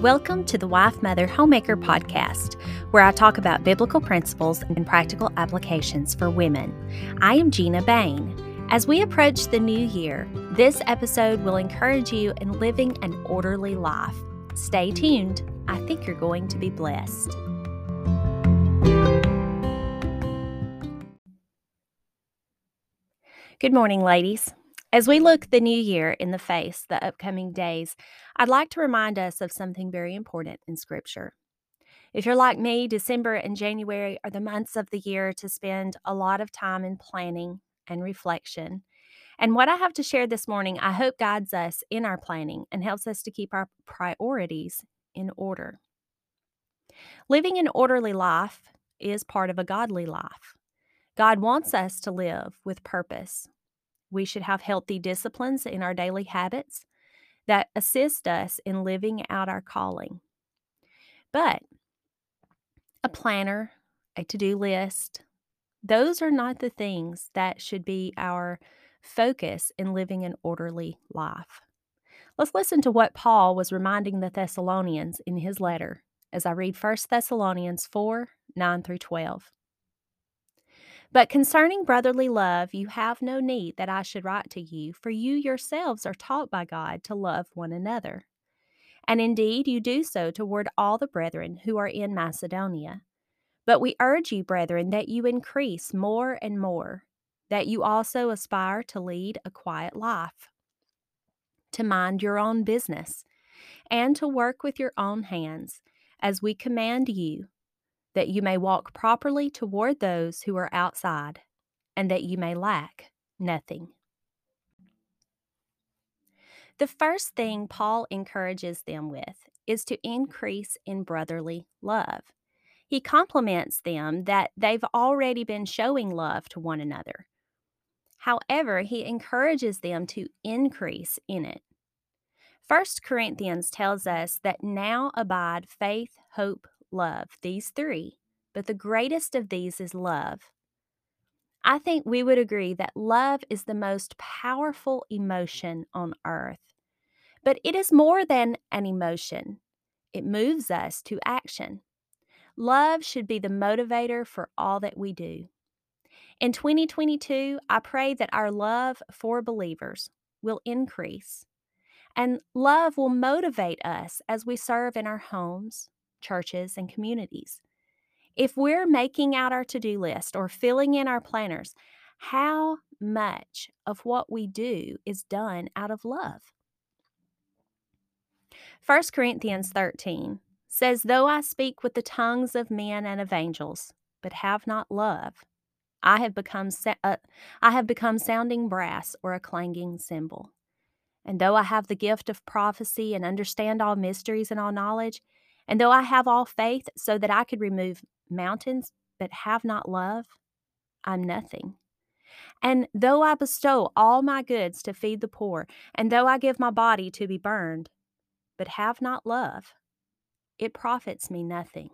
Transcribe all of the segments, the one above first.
Welcome to the Wife Mother Homemaker podcast, where I talk about biblical principles and practical applications for women. I am Gina Bain. As we approach the new year, this episode will encourage you in living an orderly life. Stay tuned. I think you're going to be blessed. Good morning, ladies. As we look the new year in the face, the upcoming days, I'd like to remind us of something very important in Scripture. If you're like me, December and January are the months of the year to spend a lot of time in planning and reflection. And what I have to share this morning, I hope guides us in our planning and helps us to keep our priorities in order. Living an orderly life is part of a godly life. God wants us to live with purpose. We should have healthy disciplines in our daily habits that assist us in living out our calling. But a planner, a to-do list, those are not the things that should be our focus in living an orderly life. Let's listen to what Paul was reminding the Thessalonians in his letter as I read 1 Thessalonians 4, 9 through 12. But concerning brotherly love, you have no need that I should write to you, for you yourselves are taught by God to love one another. And indeed, you do so toward all the brethren who are in Macedonia. But we urge you, brethren, that you increase more and more, that you also aspire to lead a quiet life, to mind your own business, and to work with your own hands, as we command you, that you may walk properly toward those who are outside, and that you may lack nothing. The first thing Paul encourages them with is to increase in brotherly love. He compliments them that they've already been showing love to one another. However, he encourages them to increase in it. 1 Corinthians tells us that now abide faith, hope, love, these three, but the greatest of these is love. I think we would agree that love is the most powerful emotion on earth. But it is more than an emotion. It moves us to action. Love should be the motivator for all that we do. In 2022, I pray that our love for believers will increase, and love will motivate us as we serve in our homes, churches, and communities. If we're making out our to-do list or filling in our planners, how much of what we do is done out of love? 1 Corinthians 13 says, though I speak with the tongues of men and of angels, but have not love, I have become sounding brass or a clanging cymbal. And though I have the gift of prophecy and understand all mysteries and all knowledge, and though I have all faith so that I could remove mountains, but have not love, I'm nothing. And though I bestow all my goods to feed the poor, and though I give my body to be burned, but have not love, it profits me nothing.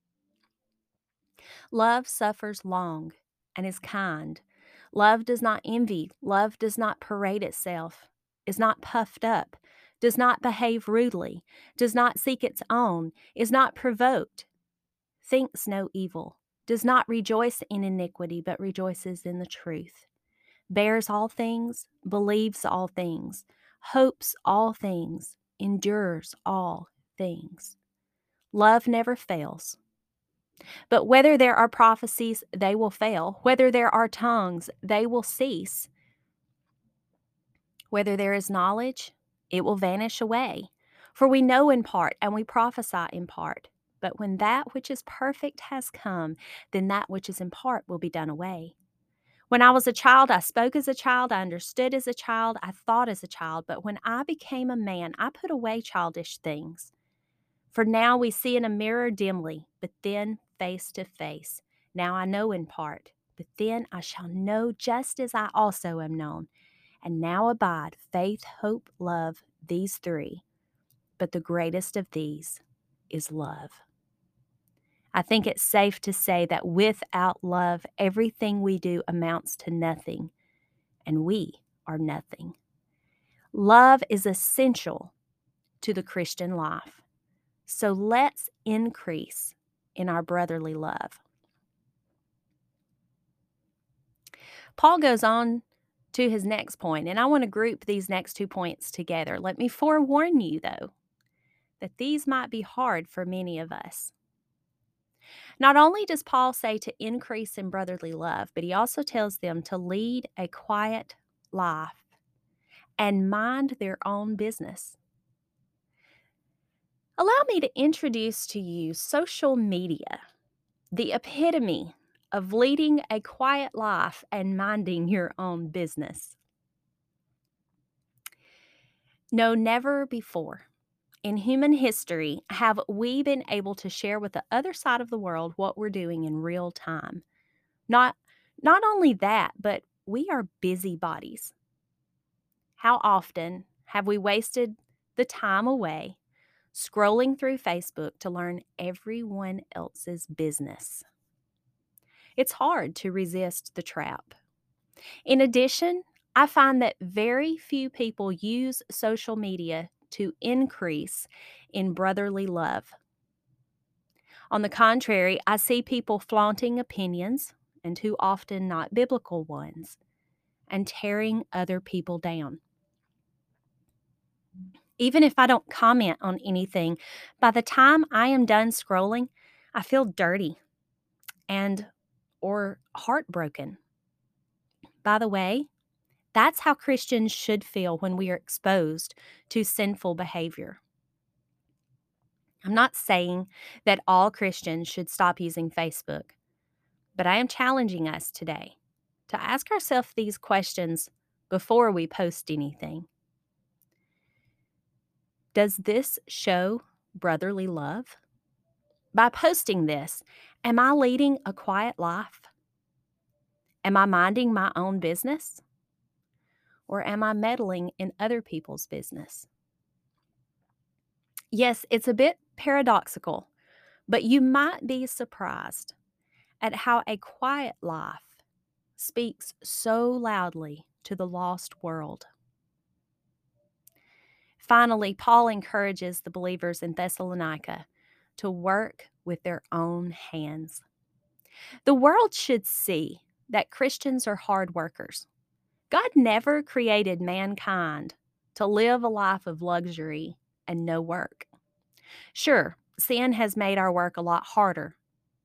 Love suffers long and is kind. Love does not envy. Love does not parade itself, is not puffed up, does not behave rudely, does not seek its own, is not provoked, thinks no evil, does not rejoice in iniquity, but rejoices in the truth, bears all things, believes all things, hopes all things, endures all things. Love never fails. But whether there are prophecies, they will fail. Whether there are tongues, they will cease. Whether there is knowledge, it will vanish away. For we know in part, and we prophesy in part. But when that which is perfect has come, then that which is in part will be done away. When I was a child, I spoke as a child, I understood as a child, I thought as a child. But when I became a man, I put away childish things. For now we see in a mirror dimly, but then face to face. Now I know in part, but then I shall know just as I also am known. And now abide faith, hope, love, these three. But the greatest of these is love. I think it's safe to say that without love, everything we do amounts to nothing, and we are nothing. Love is essential to the Christian life. So let's increase in our brotherly love. Paul goes on to his next point, and I want to group these next 2 points together. Let me forewarn you, though, that these might be hard for many of us. Not only does Paul say to increase in brotherly love, but he also tells them to lead a quiet life and mind their own business. Allow me to introduce to you social media, the epitome of leading a quiet life and minding your own business. No, never before in human history have we been able to share with the other side of the world what we're doing in real time. Not only that, but we are busybodies. How often have we wasted the time away scrolling through Facebook to learn everyone else's business? It's hard to resist the trap. In addition, I find that very few people use social media to increase in brotherly love. On the contrary, I see people flaunting opinions, and too often not biblical ones, and tearing other people down. Even if I don't comment on anything, by the time I am done scrolling, I feel dirty and or heartbroken. By the way, that's how Christians should feel when we are exposed to sinful behavior. I'm not saying that all Christians should stop using Facebook, but I am challenging us today to ask ourselves these questions before we post anything. Does this show brotherly love? By posting this, am I leading a quiet life? Am I minding my own business? Or am I meddling in other people's business? Yes, it's a bit paradoxical, but you might be surprised at how a quiet life speaks so loudly to the lost world. Finally, Paul encourages the believers in Thessalonica to work with their own hands. The world should see that Christians are hard workers. God never created mankind to live a life of luxury and no work. Sure, sin has made our work a lot harder.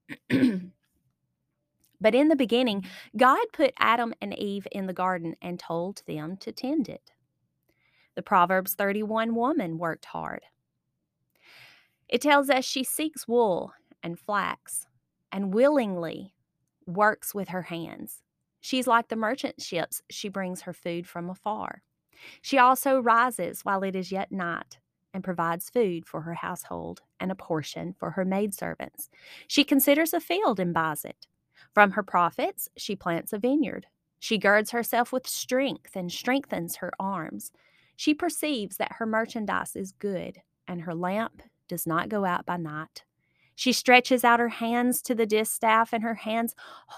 But in the beginning, God put Adam and Eve in the garden and told them to tend it. The Proverbs 31 woman worked hard. It tells us she seeks wool and flax and willingly works with her hands. She's like the merchant ships. She brings her food from afar. She also rises while it is yet night and provides food for her household and a portion for her maidservants. She considers a field and buys it. From her profits, she plants a vineyard. She girds herself with strength and strengthens her arms. She perceives that her merchandise is good, and her lamp does not go out by night. She stretches out her hands to the distaff, and her hand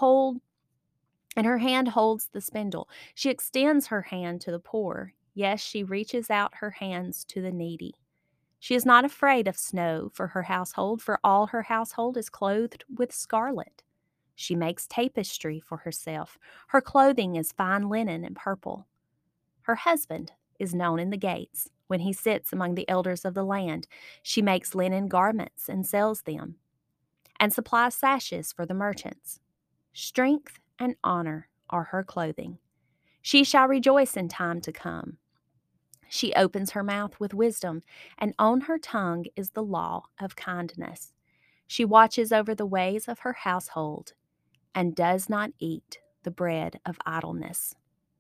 holds the spindle. She extends her hand to the poor. Yes, she reaches out her hands to the needy. She is not afraid of snow for her household, for all her household is clothed with scarlet. She makes tapestry for herself. Her clothing is fine linen and purple. Her husband is known in the gates. When he sits among the elders of the land, she makes linen garments and sells them, and supplies sashes for the merchants. Strength and honor are her clothing. She shall rejoice in time to come. She opens her mouth with wisdom, and on her tongue is the law of kindness. She watches over the ways of her household and does not eat the bread of idleness.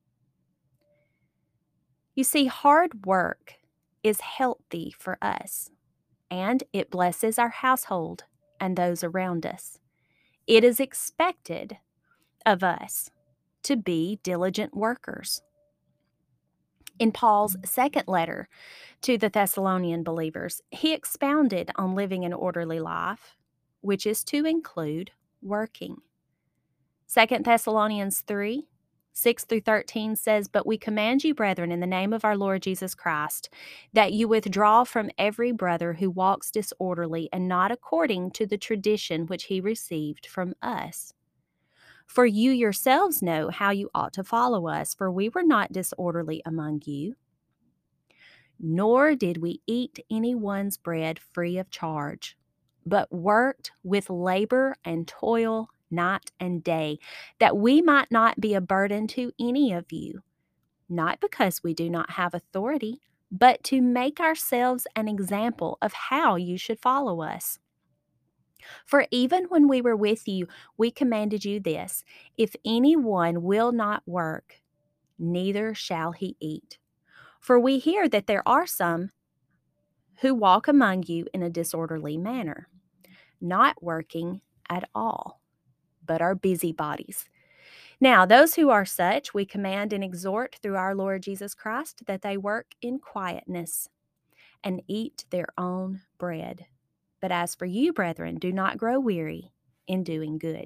You see, hard work is healthy for us, and it blesses our household and those around us. It is expected of us to be diligent workers. In Paul's second letter to the Thessalonian believers, he expounded on living an orderly life, which is to include working. 2 Thessalonians 3 6 through 13 says, "But we command you, brethren, in the name of our Lord Jesus Christ, that you withdraw from every brother who walks disorderly and not according to the tradition which he received from us. For you yourselves know how you ought to follow us, for we were not disorderly among you, nor did we eat anyone's bread free of charge, but worked with labor and toil night and day, that we might not be a burden to any of you, not because we do not have authority, but to make ourselves an example of how you should follow us. For even when we were with you, we commanded you this: if anyone will not work, neither shall he eat. For we hear that there are some who walk among you in a disorderly manner, not working at all, but are busybodies. Now, those who are such, we command and exhort through our Lord Jesus Christ that they work in quietness and eat their own bread. But as for you, brethren, do not grow weary in doing good."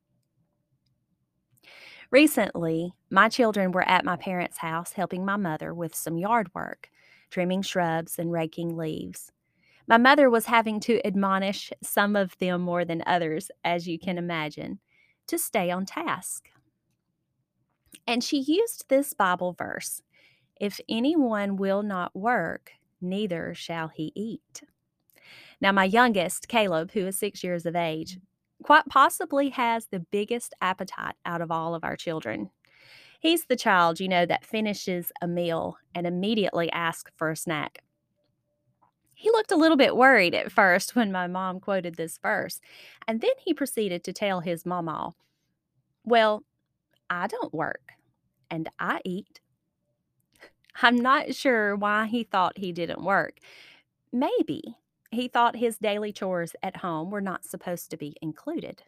Recently, my children were at my parents' house helping my mother with some yard work, trimming shrubs and raking leaves. My mother was having to admonish some of them more than others, as you can imagine, to stay on task. And she used this Bible verse: "If anyone will not work, neither shall he eat." Now, my youngest, Caleb, who is 6 years of age, quite possibly has the biggest appetite out of all of our children. He's the child, that finishes a meal and immediately asks for a snack. He looked a little bit worried at first when my mom quoted this verse, and then he proceeded to tell his mama, "Well, I don't work and I eat." I'm not sure why he thought he didn't work. Maybe he thought his daily chores at home were not supposed to be included.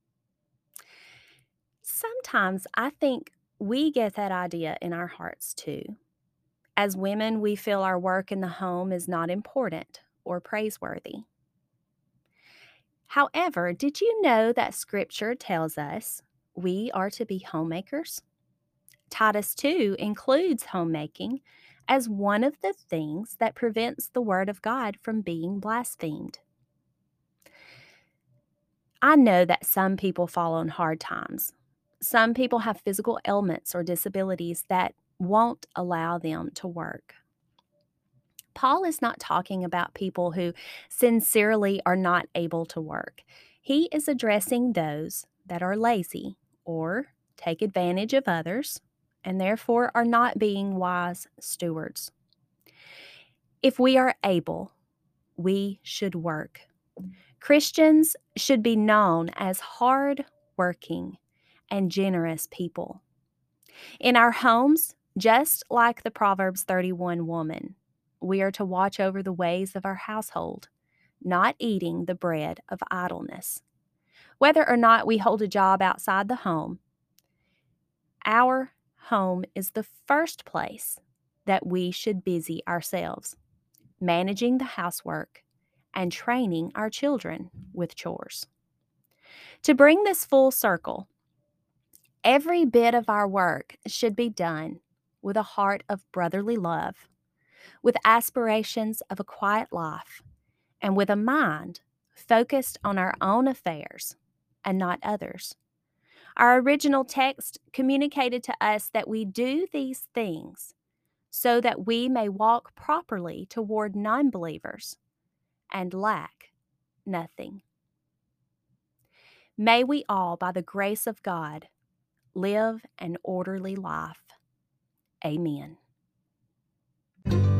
Sometimes I think we get that idea in our hearts too. As women, we feel our work in the home is not important or praiseworthy. However, did you know that Scripture tells us we are to be homemakers? Titus 2 includes homemaking as one of the things that prevents the Word of God from being blasphemed. I know that some people fall on hard times. Some people have physical ailments or disabilities that won't allow them to work. Paul is not talking about people who sincerely are not able to work. He is addressing those that are lazy or take advantage of others and therefore are not being wise stewards. If we are able, we should work. Christians should be known as hard-working and generous people. In our homes, just like the Proverbs 31 woman, we are to watch over the ways of our household, not eating the bread of idleness. Whether or not we hold a job outside the home, our home is the first place that we should busy ourselves, managing the housework and training our children with chores. To bring this full circle, every bit of our work should be done with a heart of brotherly love, with aspirations of a quiet life, and with a mind focused on our own affairs and not others. Our original text communicated to us that we do these things so that we may walk properly toward non-believers and lack nothing. May we all, by the grace of God, live an orderly life. Amen.